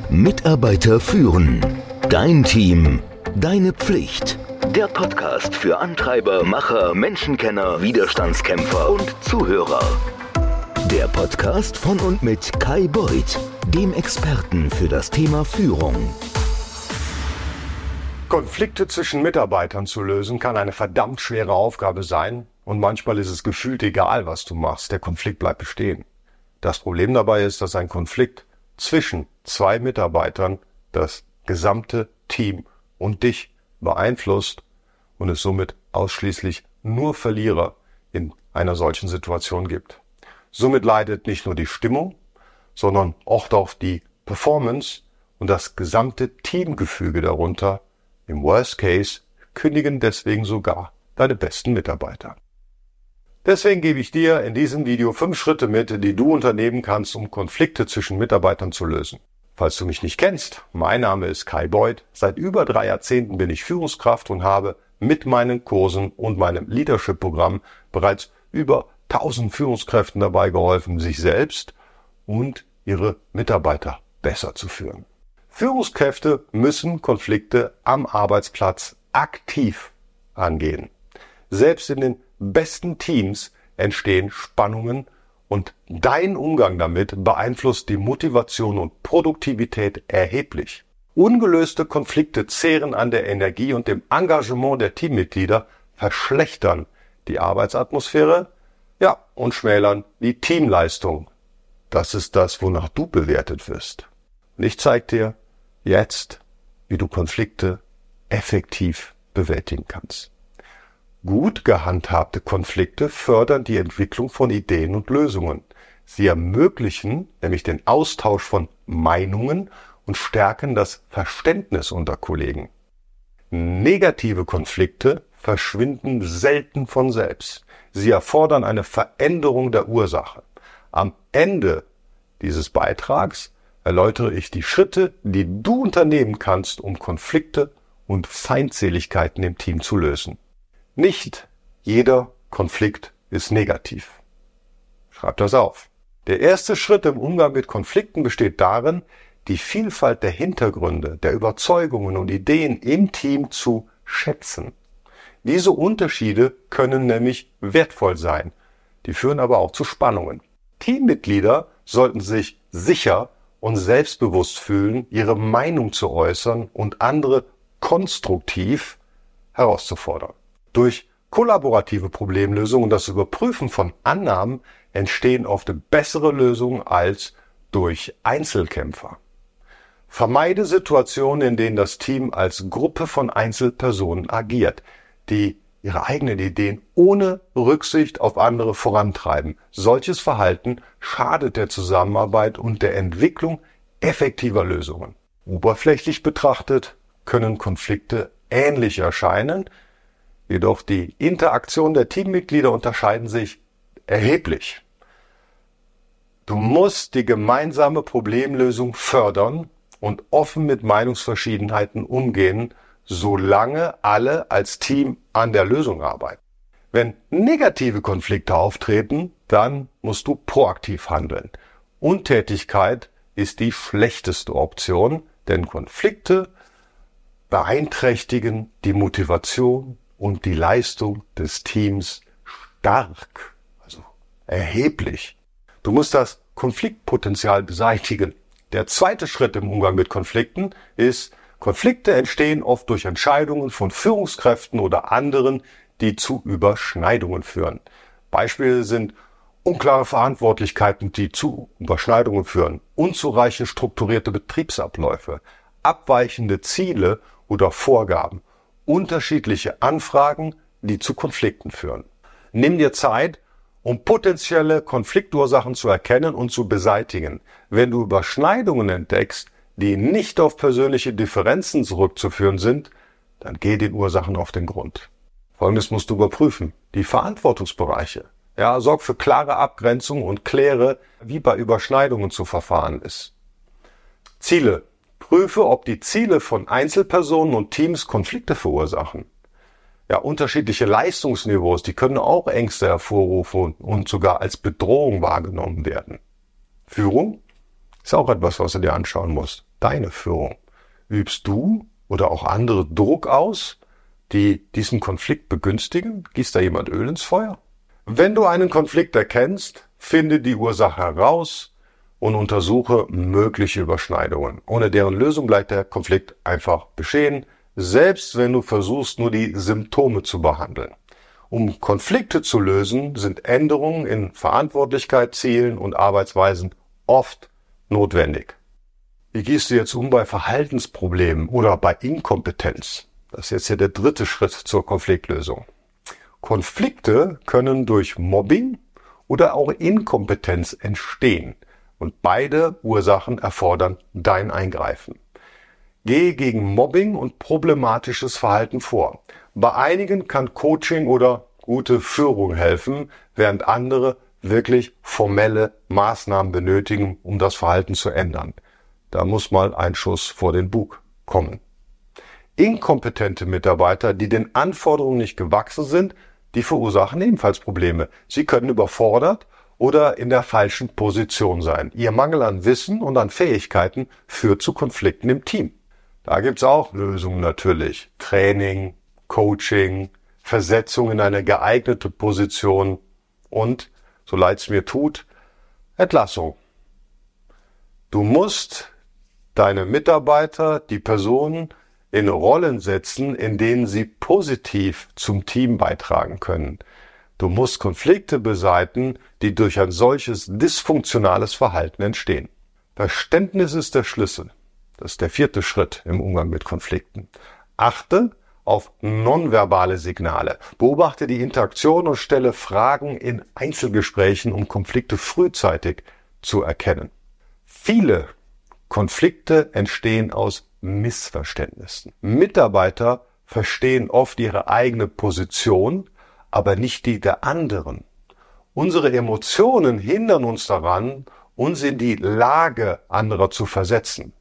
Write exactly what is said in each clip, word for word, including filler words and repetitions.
Mitarbeiter führen. Dein Team. Deine Pflicht. Der Podcast für Antreiber, Macher, Menschenkenner, Widerstandskämpfer und Zuhörer. Der Podcast von und mit Kai Beuth, dem Experten für das Thema Führung. Konflikte zwischen Mitarbeitern zu lösen, kann eine verdammt schwere Aufgabe sein und manchmal ist es gefühlt egal, was du machst, der Konflikt bleibt bestehen. Das Problem dabei ist, dass ein Konflikt zwischen zwei Mitarbeitern das gesamte Team und dich beeinflusst und es somit ausschließlich nur Verlierer in einer solchen Situation gibt. Somit leidet nicht nur die Stimmung, sondern oft auch die Performance und das gesamte Teamgefüge darunter. Im Worst Case kündigen deswegen sogar deine besten Mitarbeiter. Deswegen gebe ich dir in diesem Video fünf Schritte mit, die du unternehmen kannst, um Konflikte zwischen Mitarbeitern zu lösen. Falls du mich nicht kennst, mein Name ist Kai Beuth. Seit über drei Jahrzehnten bin ich Führungskraft und habe mit meinen Kursen und meinem Leadership-Programm bereits über tausend Führungskräften dabei geholfen, sich selbst und ihre Mitarbeiter besser zu führen. Führungskräfte müssen Konflikte am Arbeitsplatz aktiv angehen. Selbst in den besten Teams entstehen Spannungen und dein Umgang damit beeinflusst die Motivation und Produktivität erheblich. Ungelöste Konflikte zehren an der Energie und dem Engagement der Teammitglieder, verschlechtern die Arbeitsatmosphäre, ja, und schmälern die Teamleistung. Das ist das, wonach du bewertet wirst. Und ich zeige dir jetzt, wie du Konflikte effektiv bewältigen kannst. Gut gehandhabte Konflikte fördern die Entwicklung von Ideen und Lösungen. Sie ermöglichen nämlich den Austausch von Meinungen und stärken das Verständnis unter Kollegen. Negative Konflikte verschwinden selten von selbst. Sie erfordern eine Veränderung der Ursache. Am Ende dieses Beitrags erläutere ich die Schritte, die du unternehmen kannst, um Konflikte und Feindseligkeiten im Team zu lösen. Nicht jeder Konflikt ist negativ. Schreib das auf. Der erste Schritt im Umgang mit Konflikten besteht darin, die Vielfalt der Hintergründe, der Überzeugungen und Ideen im Team zu schätzen. Diese Unterschiede können nämlich wertvoll sein. Die führen aber auch zu Spannungen. Teammitglieder sollten sich sicher und selbstbewusst fühlen, ihre Meinung zu äußern und andere konstruktiv herauszufordern. Durch kollaborative Problemlösungen und das Überprüfen von Annahmen entstehen oft bessere Lösungen als durch Einzelkämpfer. Vermeide Situationen, in denen das Team als Gruppe von Einzelpersonen agiert, die ihre eigenen Ideen ohne Rücksicht auf andere vorantreiben. Solches Verhalten schadet der Zusammenarbeit und der Entwicklung effektiver Lösungen. Oberflächlich betrachtet können Konflikte ähnlich erscheinen, jedoch die Interaktion der Teammitglieder unterscheiden sich erheblich. Du musst die gemeinsame Problemlösung fördern und offen mit Meinungsverschiedenheiten umgehen, solange alle als Team an der Lösung arbeiten. Wenn negative Konflikte auftreten, dann musst du proaktiv handeln. Untätigkeit ist die schlechteste Option, denn Konflikte beeinträchtigen die Motivation und die Leistung des Teams stark, also erheblich. Du musst das Konfliktpotenzial beseitigen. Der zweite Schritt im Umgang mit Konflikten ist, Konflikte entstehen oft durch Entscheidungen von Führungskräften oder anderen, die zu Überschneidungen führen. Beispiele sind unklare Verantwortlichkeiten, die zu Überschneidungen führen, unzureichend strukturierte Betriebsabläufe, abweichende Ziele oder Vorgaben, unterschiedliche Anfragen, die zu Konflikten führen. Nimm dir Zeit, um potenzielle Konfliktursachen zu erkennen und zu beseitigen. Wenn du Überschneidungen entdeckst, die nicht auf persönliche Differenzen zurückzuführen sind, dann geh den Ursachen auf den Grund. Folgendes musst du überprüfen: Die Verantwortungsbereiche. Ja, sorg für klare Abgrenzung und kläre, wie bei Überschneidungen zu verfahren ist. Ziele. Prüfe, ob die Ziele von Einzelpersonen und Teams Konflikte verursachen. Ja, unterschiedliche Leistungsniveaus, die können auch Ängste hervorrufen und sogar als Bedrohung wahrgenommen werden. Führung ist auch etwas, was du dir anschauen musst. deine Führung? Übst du oder auch andere Druck aus, die diesen Konflikt begünstigen? Gießt da jemand Öl ins Feuer? Wenn du einen Konflikt erkennst, finde die Ursache heraus und untersuche mögliche Überschneidungen. Ohne deren Lösung bleibt der Konflikt einfach bestehen, selbst wenn du versuchst, nur die Symptome zu behandeln. Um Konflikte zu lösen, sind Änderungen in Verantwortlichkeit, Zielen und Arbeitsweisen oft notwendig. Wie gehst du jetzt um bei Verhaltensproblemen oder bei Inkompetenz? Das ist jetzt hier der dritte Schritt zur Konfliktlösung. Konflikte können durch Mobbing oder auch Inkompetenz entstehen und beide Ursachen erfordern dein Eingreifen. Gehe gegen Mobbing und problematisches Verhalten vor. Bei einigen kann Coaching oder gute Führung helfen, während andere wirklich formelle Maßnahmen benötigen, um das Verhalten zu ändern. Da muss mal ein Schuss vor den Bug kommen. Inkompetente Mitarbeiter, die den Anforderungen nicht gewachsen sind, die verursachen ebenfalls Probleme. Sie können überfordert oder in der falschen Position sein. Ihr Mangel an Wissen und an Fähigkeiten führt zu Konflikten im Team. Da gibt's auch Lösungen natürlich. Training, Coaching, Versetzung in eine geeignete Position und, so leid's mir tut, Entlassung. Du musst deine Mitarbeiter, die Personen, in Rollen setzen, in denen sie positiv zum Team beitragen können. Du musst Konflikte beseitigen, die durch ein solches dysfunktionales Verhalten entstehen. Verständnis ist der Schlüssel. Das ist der vierte Schritt im Umgang mit Konflikten. Achte auf nonverbale Signale. Beobachte die Interaktion und stelle Fragen in Einzelgesprächen, um Konflikte frühzeitig zu erkennen. Viele Konflikte entstehen aus Missverständnissen. Mitarbeiter verstehen oft ihre eigene Position, aber nicht die der anderen. Unsere Emotionen hindern uns daran, uns in die Lage anderer zu versetzen.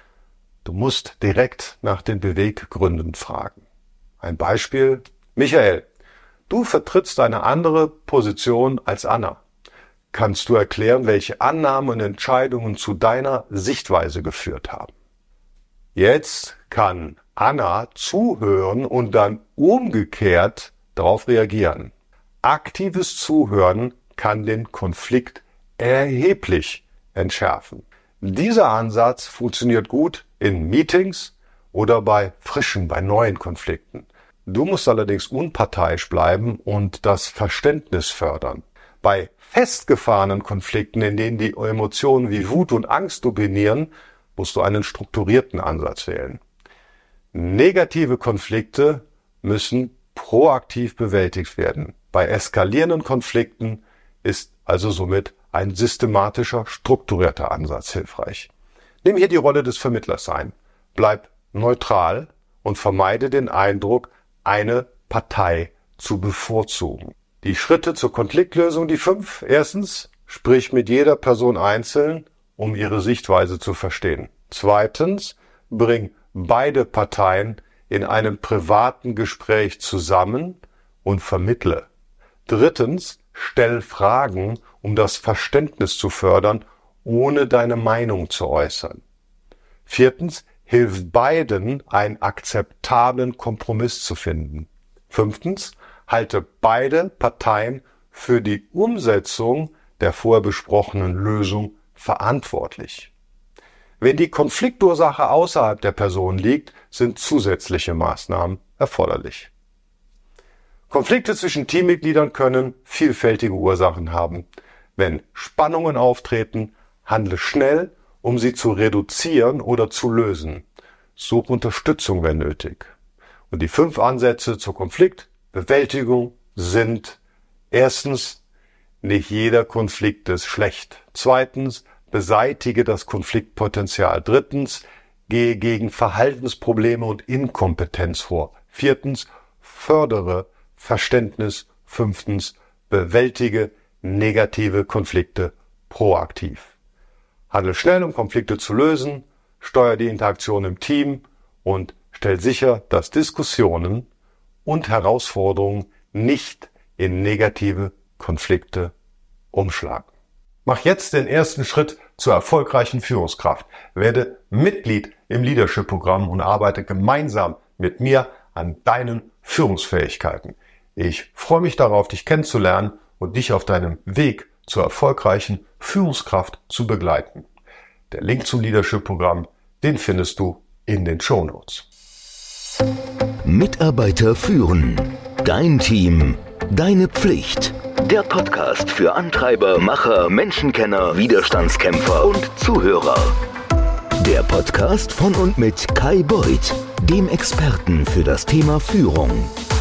Du musst direkt nach den Beweggründen fragen. Ein Beispiel: Michael, du vertrittst eine andere Position als Anna. Kannst du erklären, welche Annahmen und Entscheidungen zu deiner Sichtweise geführt haben? Jetzt kann Anna zuhören und dann umgekehrt darauf reagieren. Aktives Zuhören kann den Konflikt erheblich entschärfen. Dieser Ansatz funktioniert gut in Meetings oder bei frischen, bei neuen Konflikten. Du musst allerdings unparteiisch bleiben und das Verständnis fördern. Bei festgefahrenen Konflikten, in denen die Emotionen wie Wut und Angst dominieren, musst du einen strukturierten Ansatz wählen. Negative Konflikte müssen proaktiv bewältigt werden. Bei eskalierenden Konflikten ist also somit ein systematischer, strukturierter Ansatz hilfreich. Nimm hier die Rolle des Vermittlers ein. Bleib neutral und vermeide den Eindruck, eine Partei zu bevorzugen. Die Schritte zur Konfliktlösung, die fünf. Erstens, sprich mit jeder Person einzeln, um ihre Sichtweise zu verstehen. Zweitens, bring beide Parteien in einem privaten Gespräch zusammen und vermittle. Drittens, stell Fragen, um das Verständnis zu fördern, ohne deine Meinung zu äußern. Viertens, hilf beiden, einen akzeptablen Kompromiss zu finden. Fünftens, halte beide Parteien für die Umsetzung der vorher besprochenen Lösung verantwortlich. Wenn die Konfliktursache außerhalb der Person liegt, sind zusätzliche Maßnahmen erforderlich. Konflikte zwischen Teammitgliedern können vielfältige Ursachen haben. Wenn Spannungen auftreten, handle schnell, um sie zu reduzieren oder zu lösen. Such Unterstützung, wenn nötig. Und die fünf Ansätze zur Konfliktbewältigung sind: erstens, nicht jeder Konflikt ist schlecht. Zweitens, beseitige das Konfliktpotenzial. Drittens, gehe gegen Verhaltensprobleme und Inkompetenz vor. Viertens, fördere Verständnis. Fünftens, bewältige negative Konflikte proaktiv. Handle schnell, um Konflikte zu lösen, steuere die Interaktion im Team und stell sicher, dass Diskussionen und Herausforderungen nicht in negative Konflikte umschlagen. Mach jetzt den ersten Schritt zur erfolgreichen Führungskraft. Werde Mitglied im Leadership-Programm und arbeite gemeinsam mit mir an deinen Führungsfähigkeiten. Ich freue mich darauf, dich kennenzulernen und dich auf deinem Weg zur erfolgreichen Führungskraft zu begleiten. Der Link zum Leadership-Programm, den findest du in den Shownotes. Mitarbeiter führen. Dein Team. Deine Pflicht. Der Podcast für Antreiber, Macher, Menschenkenner, Widerstandskämpfer und Zuhörer. Der Podcast von und mit Kai Beuth, dem Experten für das Thema Führung.